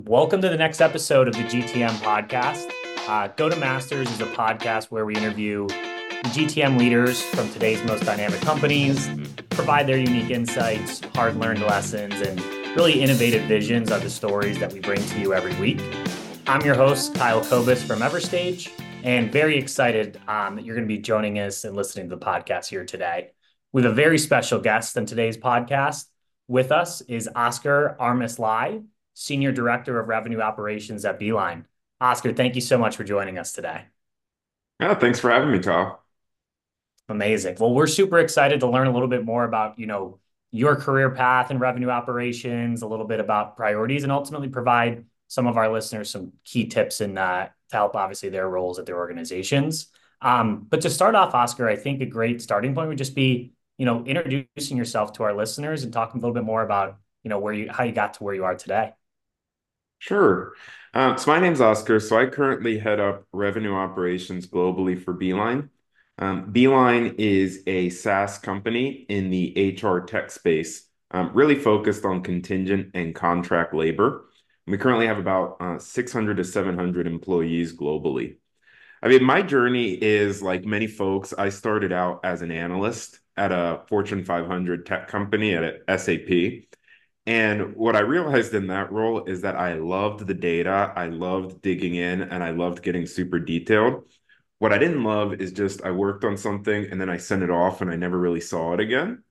Welcome to the next episode of the GTM podcast. Go to Masters is a podcast where we interview GTM leaders from today's most dynamic companies, provide their unique insights, hard-learned lessons, and really innovative visions of the stories that we bring to you every week. I'm your host, Kyle Kobus from Everstage, and very excited that you're going to be joining us and listening to the podcast here today. We have a very special guest on today's podcast. With us is Oscar Armislai, Senior Director of Revenue Operations at Beeline. Oscar, thank you so much for joining us today. Yeah, thanks for having me, Kyle. Amazing. Well, we're super excited to learn a little bit more about, your career path in revenue operations, a little bit about priorities, and ultimately provide some of our listeners some key tips in to help obviously their roles at their organizations. But to start off, Oscar, I think a great starting point would just be, introducing yourself to our listeners and talking a little bit more about, how you got to where you are today. Sure. So my name's Oscar. So I currently head up revenue operations globally for Beeline. Beeline is a SaaS company in the HR tech space, really focused on contingent and contract labor. We currently have about 600 to 700 employees globally. I mean, my journey is like many folks. I started out as an analyst at a Fortune 500 tech company at SAP. And what I realized in that role is that I loved the data, I loved digging in, and I loved getting super detailed. What I didn't love is just I worked on something and then I sent it off and I never really saw it again.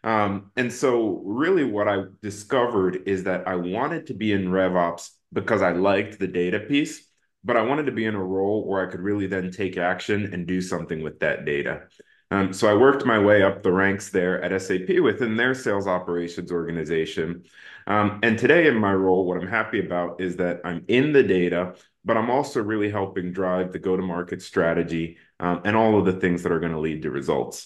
And so, really, what I discovered is that I wanted to be in RevOps because I liked the data piece, but I wanted to be in a role where I could really then take action and do something with that data. So I worked my way up the ranks there at SAP within their sales operations organization. And today in my role, what I'm happy about is that I'm in the data, but I'm also really helping drive the go-to-market strategy, and all of the things that are going to lead to results.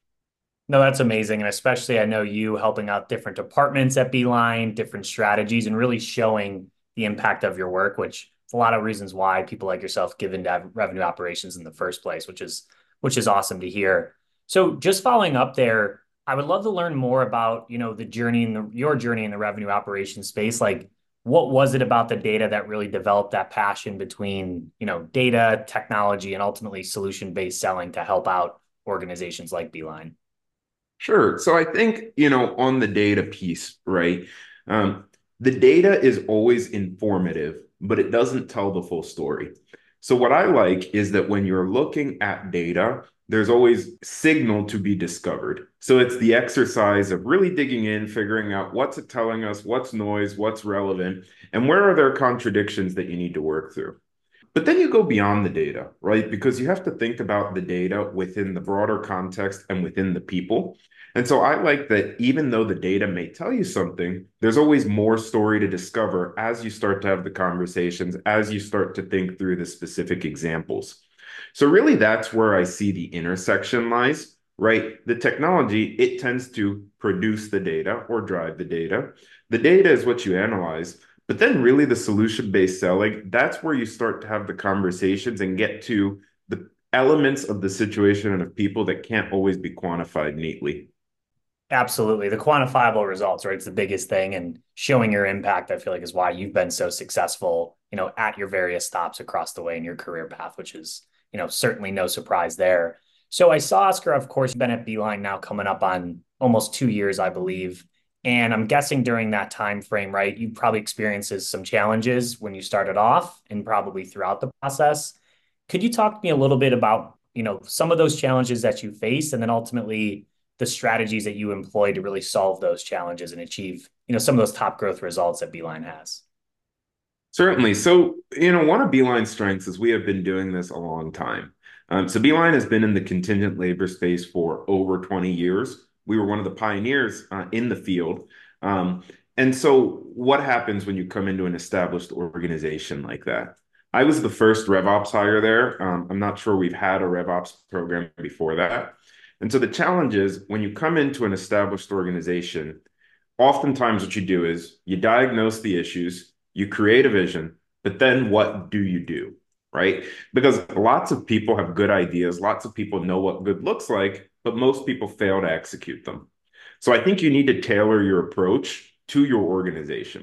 No, that's amazing. And especially, I know you helping out different departments at Beeline, different strategies, and really showing the impact of your work, which is a lot of reasons why people like yourself give into revenue operations in the first place, which is awesome to hear. So just following up there, I would love to learn more about, the journey in your journey in the revenue operations space. Like, what was it about the data that really developed that passion between, data, technology, and ultimately solution-based selling to help out organizations like Beeline? Sure. So I think, on the data piece, right? Um, the data is always informative, but it doesn't tell the full story. So what I like is that when you're looking at data, there's always signal to be discovered. So it's the exercise of really digging in, figuring out what's it telling us, what's noise, what's relevant, and where are there contradictions that you need to work through. But then you go beyond the data, right? Because you have to think about the data within the broader context and within the people. And so I like that even though the data may tell you something, there's always more story to discover as you start to have the conversations, as you start to think through the specific examples. So really that's where I see the intersection lies, right? The technology, it tends to produce the data or drive the data. The data is what you analyze. But then, really, the solution-based selling, that's where you start to have the conversations and get to the elements of the situation and of people that can't always be quantified neatly. Absolutely. The quantifiable results, right? It's the biggest thing. And showing your impact, I feel like, is why you've been so successful, at your various stops across the way in your career path, which is, certainly no surprise there. So I saw, Oscar, of course, you've been at Beeline now coming up on almost 2 years, I believe. And I'm guessing during that time frame, right, you probably experienced some challenges when you started off and probably throughout the process. Could you talk to me a little bit about, some of those challenges that you faced and then ultimately the strategies that you employ to really solve those challenges and achieve, some of those top growth results that Beeline has? Certainly. So, one of Beeline's strengths is we have been doing this a long time. So, Beeline has been in the contingent labor space for over 20 years. We were one of the pioneers in the field. Um, and so, what happens when you come into an established organization like that? I was the first RevOps hire there. I'm not sure we've had a RevOps program before that. And so, the challenge is when you come into an established organization, oftentimes what you do is you diagnose the issues, you create a vision, but then what do you do? Right? Because lots of people have good ideas, lots of people know what good looks like, but most people fail to execute them. So I think you need to tailor your approach to your organization.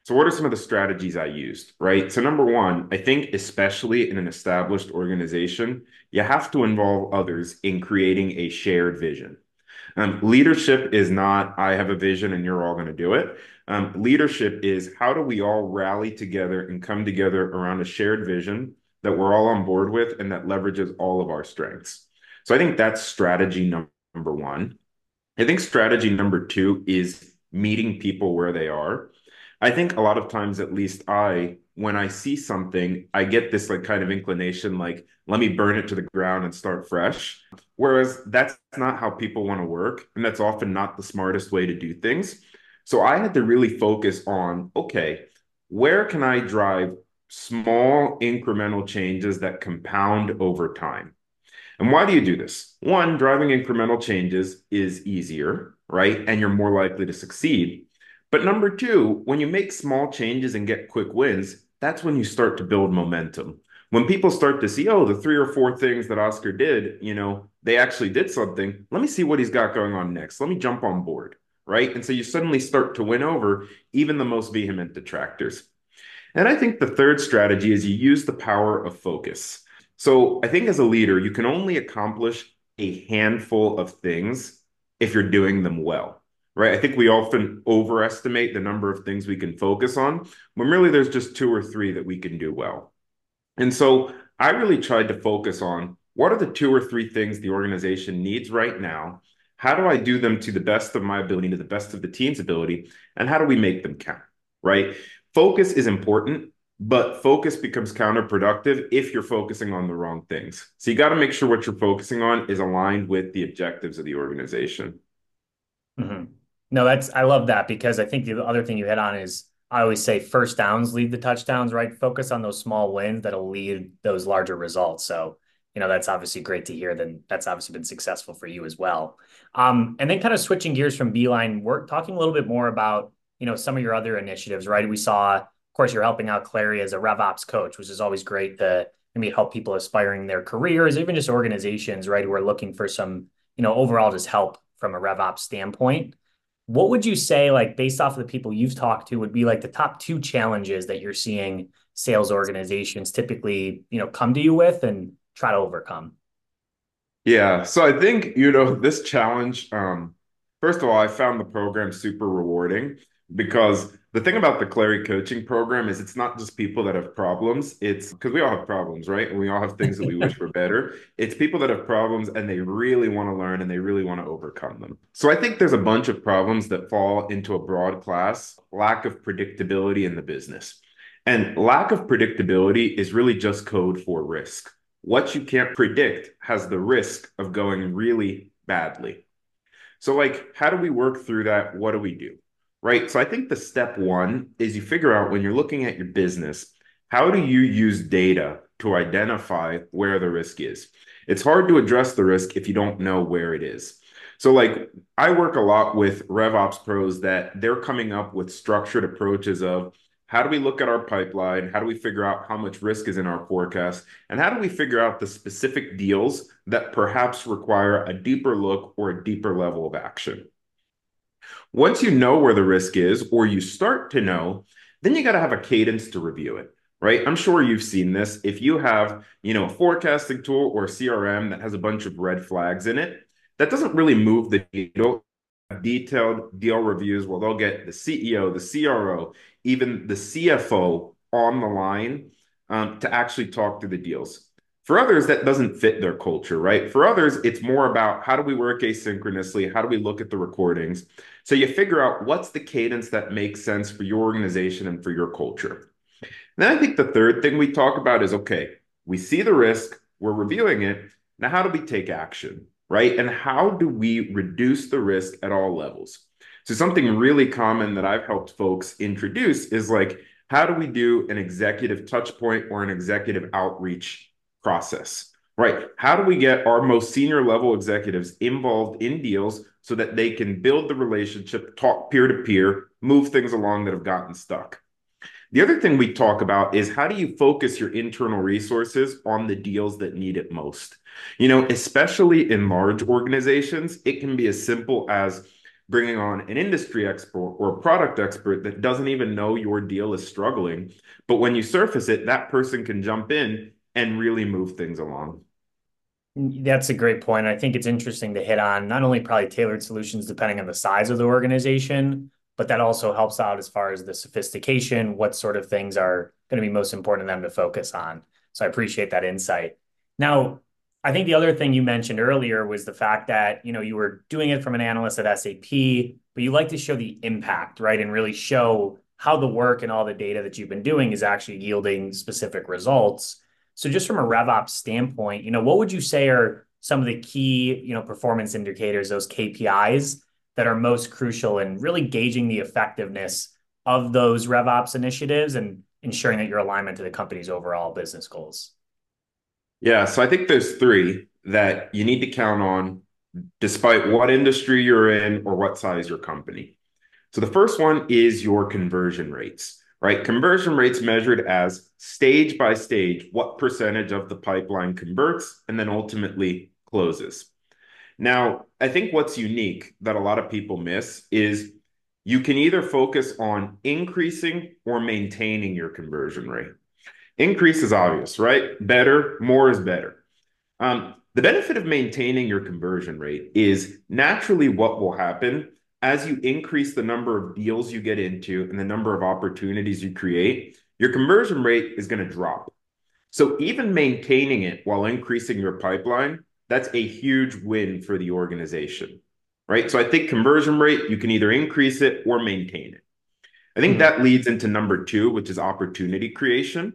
So what are some of the strategies I used, right? So number one, I think especially in an established organization, you have to involve others in creating a shared vision. Leadership is not, I have a vision and you're all going to do it. Leadership is how do we all rally together and come together around a shared vision that we're all on board with and that leverages all of our strengths. So I think that's strategy number one. I think strategy number two is meeting people where they are. I think a lot of times, at least when I see something, I get this like kind of inclination, like, let me burn it to the ground and start fresh. Whereas that's not how people want to work. And that's often not the smartest way to do things. So I had to really focus on, okay, where can I drive small incremental changes that compound over time? And why do you do this? One, driving incremental changes is easier, right? And you're more likely to succeed. But number two, when you make small changes and get quick wins, that's when you start to build momentum. When people start to see, oh, the three or four things that Oscar did, they actually did something. Let me see what he's got going on next. Let me jump on board, right? And so you suddenly start to win over even the most vehement detractors. And I think the third strategy is you use the power of focus. So I think as a leader, you can only accomplish a handful of things if you're doing them well, right? I think we often overestimate the number of things we can focus on when really there's just two or three that we can do well. And so I really tried to focus on what are the two or three things the organization needs right now? How do I do them to the best of my ability, to the best of the team's ability? And how do we make them count, right? Focus is important, but focus becomes counterproductive if you're focusing on the wrong things. So you got to make sure what you're focusing on is aligned with the objectives of the organization. Hmm. No, I love that because I think the other thing you hit on is I always say first downs lead the touchdowns, right? Focus on those small wins that'll lead those larger results. So, that's obviously great to hear. Then that's obviously been successful for you as well. And then kind of switching gears from Beeline, we're talking a little bit more about, some of your other initiatives, right? We saw, of course, you're helping out Clary as a RevOps coach, which is always great to maybe help people aspiring their careers, even just organizations, right? Who are looking for some, overall just help from a RevOps standpoint. What would you say, like based off of the people you've talked to, would be like the top two challenges that you're seeing sales organizations typically, come to you with and try to overcome? Yeah, so I think, this challenge, first of all, I found the program super rewarding because the thing about the Clary coaching program is it's not just people that have problems. It's because we all have problems, right? And we all have things that we wish were better. It's people that have problems and they really want to learn and they really want to overcome them. So I think there's a bunch of problems that fall into a broad class, lack of predictability in the business. And lack of predictability is really just code for risk. What you can't predict has the risk of going really badly. So, like, how do we work through that? What do we do? Right. So, I think the step one is you figure out when you're looking at your business, how do you use data to identify where the risk is? It's hard to address the risk if you don't know where it is. So, like, I work a lot with RevOps pros that they're coming up with structured approaches of how do we look at our pipeline? How do we figure out how much risk is in our forecast? And how do we figure out the specific deals that perhaps require a deeper look or a deeper level of action? Once you know where the risk is, or you start to know, then you got to have a cadence to review it, right? I'm sure you've seen this. If you have, a forecasting tool or CRM that has a bunch of red flags in it, that doesn't really move the needle. Detailed deal reviews where they'll get the CEO, the CRO, even the CFO on the line to actually talk through the deals. For others, that doesn't fit their culture, right? For others, it's more about how do we work asynchronously? How do we look at the recordings? So you figure out what's the cadence that makes sense for your organization and for your culture. And then I think the third thing we talk about is okay, we see the risk, we're reviewing it. Now, how do we take action, right? And how do we reduce the risk at all levels? So, something really common that I've helped folks introduce is like, how do we do an executive touch point or an executive outreach process, right? How do we get our most senior level executives involved in deals so that they can build the relationship, talk peer to peer, move things along that have gotten stuck? The other thing we talk about is how do you focus your internal resources on the deals that need it most? Especially in large organizations, it can be as simple as bringing on an industry expert or a product expert that doesn't even know your deal is struggling. But when you surface it, that person can jump in and really move things along. That's a great point. I think it's interesting to hit on not only probably tailored solutions depending on the size of the organization, but that also helps out as far as the sophistication, what sort of things are going to be most important to them to focus on. So I appreciate that insight. Now, I think the other thing you mentioned earlier was the fact that, you were doing it from an analyst at SAP, but you like to show the impact, right? And really show how the work and all the data that you've been doing is actually yielding specific results. So just from a RevOps standpoint, what would you say are some of the key, performance indicators, those KPIs that are most crucial in really gauging the effectiveness of those RevOps initiatives and ensuring that your alignment to the company's overall business goals? Yeah, so I think there's three that you need to count on despite what industry you're in or what size your company. So the first one is your conversion rates, right? Conversion rates measured as stage by stage, what percentage of the pipeline converts and then ultimately closes. Now, I think what's unique that a lot of people miss is you can either focus on increasing or maintaining your conversion rate. Increase is obvious, right? Better, more is better. The benefit of maintaining your conversion rate is naturally what will happen as you increase the number of deals you get into and the number of opportunities you create, your conversion rate is going to drop. So even maintaining it while increasing your pipeline, that's a huge win for the organization, right? So I think conversion rate, you can either increase it or maintain it. I think Mhm. that leads into number two, which is opportunity creation.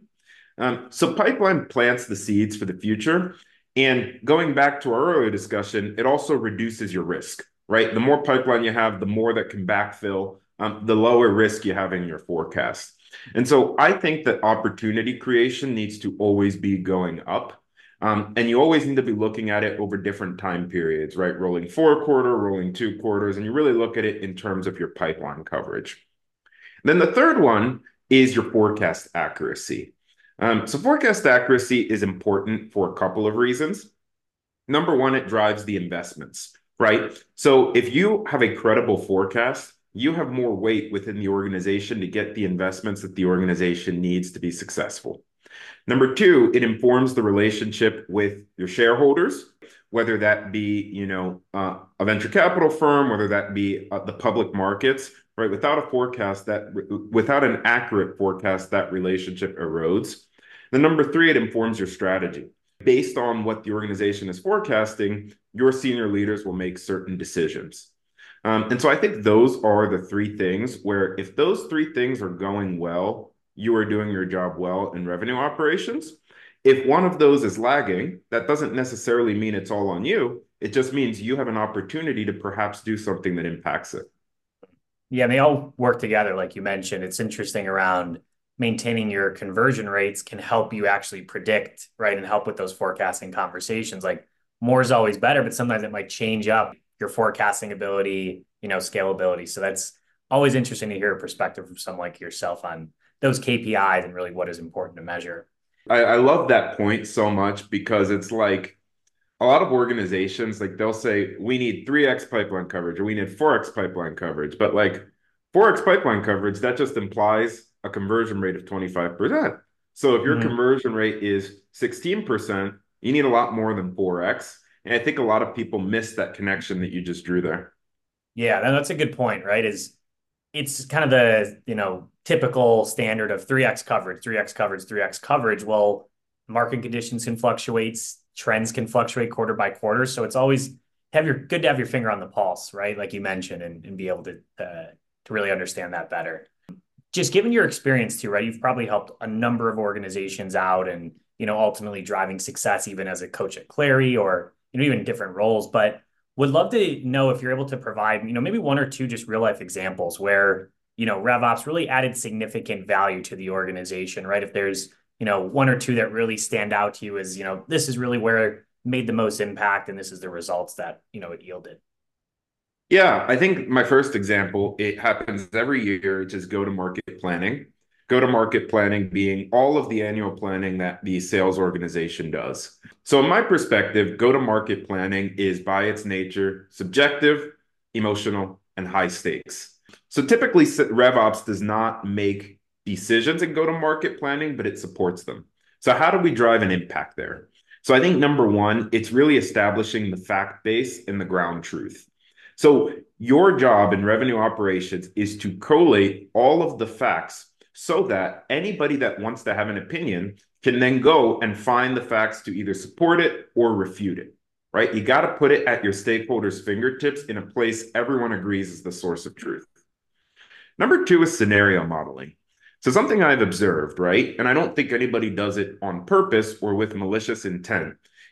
So pipeline plants the seeds for the future. And going back to our earlier discussion, it also reduces your risk, right? The more pipeline you have, the more that can backfill, the lower risk you have in your forecast. And so I think that opportunity creation needs to always be going up. And you always need to be looking at it over different time periods, right? Rolling 4 quarter, rolling 2 quarters, and you really look at it in terms of your pipeline coverage. Then the third one is your forecast accuracy. So forecast accuracy is important for a couple of reasons. Number one, it drives the investments, right? So if you have a credible forecast, you have more weight within the organization to get the investments that the organization needs to be successful. Number two, it informs the relationship with your shareholders, whether that be, a venture capital firm, whether that be the public markets, right? Without an accurate forecast, that relationship erodes. Then number three, it informs your strategy. Based on what the organization is forecasting, your senior leaders will make certain decisions. And so I think those are the three things where if those three things are going well, you are doing your job well in revenue operations. If one of those is lagging, that doesn't necessarily mean it's all on you. It just means you have an opportunity to perhaps do something that impacts it. Yeah, and they all work together, like you mentioned. It's interesting around maintaining your conversion rates can help you actually predict, right? And help with those forecasting conversations. Like more is always better, but sometimes it might change up your forecasting ability, scalability. So that's always interesting to hear a perspective from someone like yourself on those KPIs and really what is important to measure. I love that point so much because it's like a lot of organizations, like they'll say, we need 3x pipeline coverage or we need 4x pipeline coverage. But like 4x pipeline coverage, that just implies a conversion rate of 25%. So if your Mhm. conversion rate is 16%, you need a lot more than 4x. And I think a lot of people miss that connection that you just drew there. Yeah, that's a good point, right? It's kind of the, typical standard of 3x coverage, 3x coverage, 3x coverage. Well, market conditions can fluctuate, trends can fluctuate quarter by quarter. So it's always good to have your finger on the pulse, right? Like you mentioned, and be able to really understand that better. Just given your experience too, right? You've probably helped a number of organizations out and, ultimately driving success even as a coach at Clary or, even different roles. But would love to know if you're able to provide, maybe one or two just real life examples where, RevOps really added significant value to the organization, right? If there's, one or two that really stand out to you as, this is really where it made the most impact and this is the results that, it yielded. Yeah, I think my first example, it happens every year, which is go-to-market planning. Go-to-market planning being all of the annual planning that the sales organization does. So in my perspective, go-to-market planning is by its nature subjective, emotional, and high stakes. So typically, RevOps does not make decisions in go-to-market planning, but it supports them. So how do we drive an impact there? So I think number one, it's really establishing the fact base and the ground truth. So your job in revenue operations is to collate all of the facts so that anybody that wants to have an opinion can then go and find the facts to either support it or refute it, right? You got to put it at your stakeholders' fingertips in a place everyone agrees is the source of truth. Number two is scenario modeling. So something I've observed, right, and I don't think anybody does it on purpose or with malicious intent,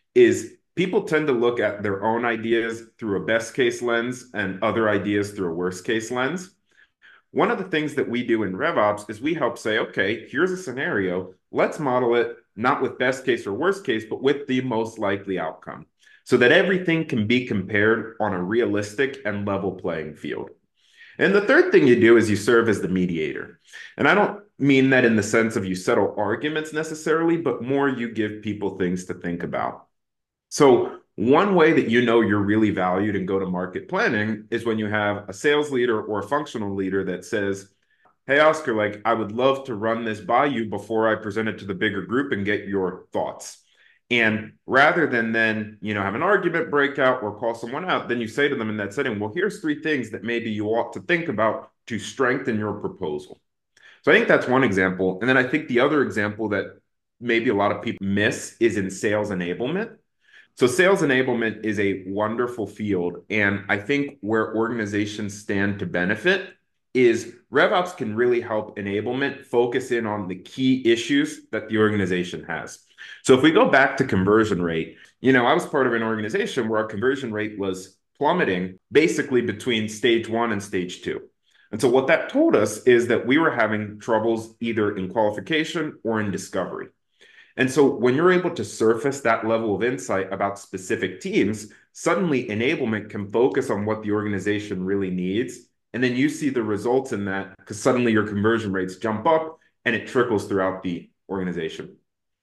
is people tend to look at their own ideas through a best case lens and other ideas through a worst case lens. One of the things that we do in RevOps is we help say, okay, here's a scenario. Let's model it not with best case or worst case, but with the most likely outcome so that everything can be compared on a realistic and level playing field. And the third thing you do is you serve as the mediator. And I don't mean that in the sense of you settle arguments necessarily, but more you give people things to think about. So one way that you know you're really valued in go-to-market planning is when you have a sales leader or a functional leader that says, hey, Oscar, like I would love to run this by you before I present it to the bigger group and get your thoughts. And rather than then, have an argument breakout or call someone out, then you say to them in that setting, well, here's 3 things that maybe you ought to think about to strengthen your proposal. So I think that's one example. And then I think the other example that maybe a lot of people miss is in sales enablement. So sales enablement is a wonderful field. And I think where organizations stand to benefit is RevOps can really help enablement focus in on the key issues that the organization has. So if we go back to conversion rate, I was part of an organization where our conversion rate was plummeting basically between stage 1 and stage 2. And so what that told us is that we were having troubles either in qualification or in discovery. And so when you're able to surface that level of insight about specific teams, suddenly enablement can focus on what the organization really needs. And then you see the results in that because suddenly your conversion rates jump up and it trickles throughout the organization.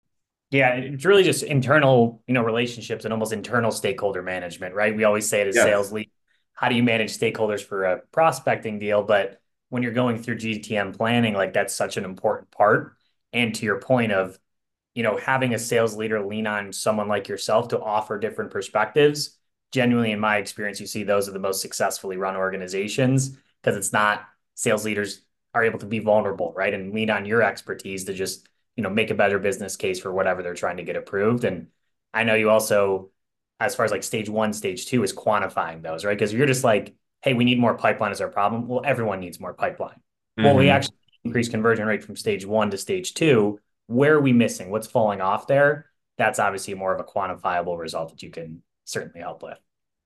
Yeah, it's really just internal, relationships and almost internal stakeholder management, right? We always say it as Yes. sales lead, how do you manage stakeholders for a prospecting deal? But when you're going through GTM planning, like that's such an important part. And to your point of, having a sales leader lean on someone like yourself to offer different perspectives, genuinely in my experience, you see those are the most successfully run organizations because it's not sales leaders are able to be vulnerable, right? And lean on your expertise to just make a better business case for whatever they're trying to get approved. And I know you also, as far as like stage 1, stage 2 is quantifying those, right? Because you're just like, hey, we need more pipeline as our problem. Well, everyone needs more pipeline. Well, we actually increase conversion rate from stage 1 to stage 2. Where are we missing? What's falling off there? That's obviously more of a quantifiable result that you can certainly help with.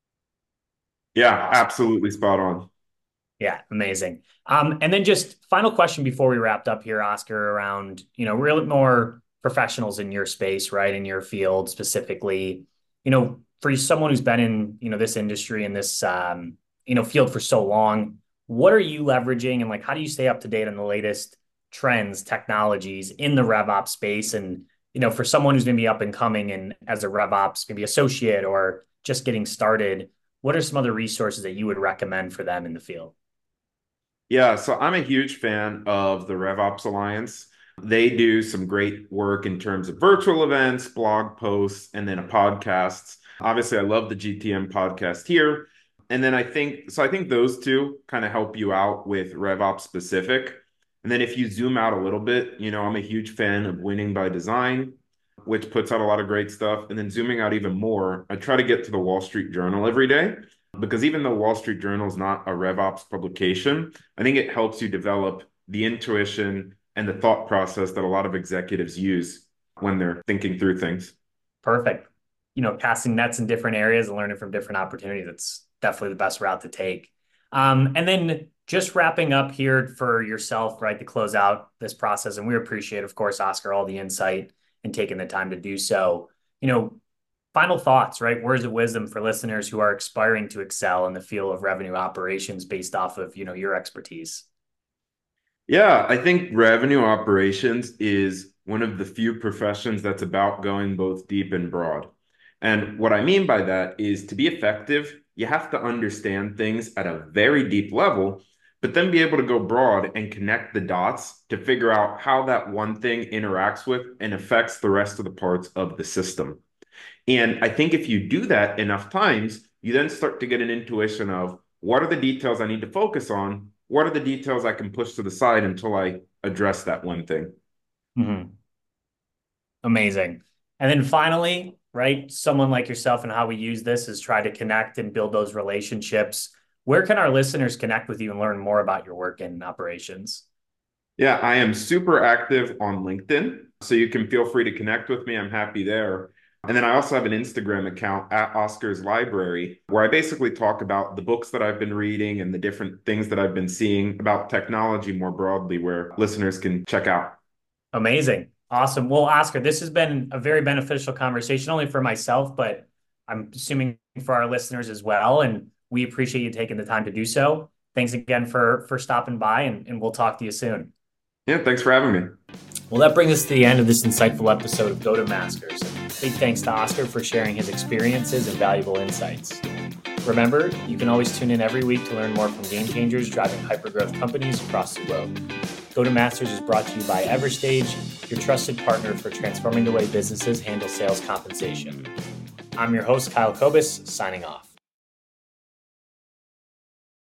Yeah, Awesome. absolutely spot on. Yeah, amazing. And then just final question before we wrapped up here, Oscar, around, really more professionals in your space, right? In your field specifically, for someone who's been in, this industry and this, field for so long, what are you leveraging and like, how do you stay up to date on the latest trends, technologies in the RevOps space? And, for someone who's going to be up and coming and as a RevOps, maybe associate or just getting started, what are some other resources that you would recommend for them in the field? Yeah, so I'm a huge fan of the RevOps Alliance. They do some great work in terms of virtual events, blog posts, and then a podcast. Obviously, I love the GTM podcast here. And then I think those two kind of help you out with RevOps specific. And then if you zoom out a little bit, I'm a huge fan of Winning by Design, which puts out a lot of great stuff. And then zooming out even more, I try to get to the Wall Street Journal every day. Because even though Wall Street Journal is not a RevOps publication, I think it helps you develop the intuition and the thought process that a lot of executives use when they're thinking through things. Perfect. Casting nets in different areas and learning from different opportunities. That's definitely the best route to take. And then just wrapping up here for yourself, right, to close out this process. And we appreciate, of course, Oscar, all the insight and taking the time to do so. Final thoughts, right? Words of wisdom for listeners who are aspiring to excel in the field of revenue operations based off of, your expertise. Yeah, I think revenue operations is one of the few professions that's about going both deep and broad. And what I mean by that is to be effective, you have to understand things at a very deep level, but then be able to go broad and connect the dots to figure out how that one thing interacts with and affects the rest of the parts of the system. And I think if you do that enough times, you then start to get an intuition of what are the details I need to focus on? What are the details I can push to the side until I address that one thing? Mhm. Amazing. And then finally, right, someone like yourself and how we use this is try to connect and build those relationships. Where can our listeners connect with you and learn more about your work in operations? Yeah, I am super active on LinkedIn. So you can feel free to connect with me. I'm happy there. And then I also have an Instagram account at Oscar's Library, where I basically talk about the books that I've been reading and the different things that I've been seeing about technology more broadly, where listeners can check out. Amazing. Awesome. Well, Oscar, this has been a very beneficial conversation, only for myself, but I'm assuming for our listeners as well. And we appreciate you taking the time to do so. Thanks again for stopping by, and we'll talk to you soon. Yeah, thanks for having me. Well, that brings us to the end of this insightful episode of Go to Masters. Big thanks to Oscar for sharing his experiences and valuable insights. Remember, you can always tune in every week to learn more from game changers driving hypergrowth companies across the globe. Go to Masters is brought to you by Everstage, your trusted partner for transforming the way businesses handle sales compensation. I'm your host, Kyle Kobus, signing off.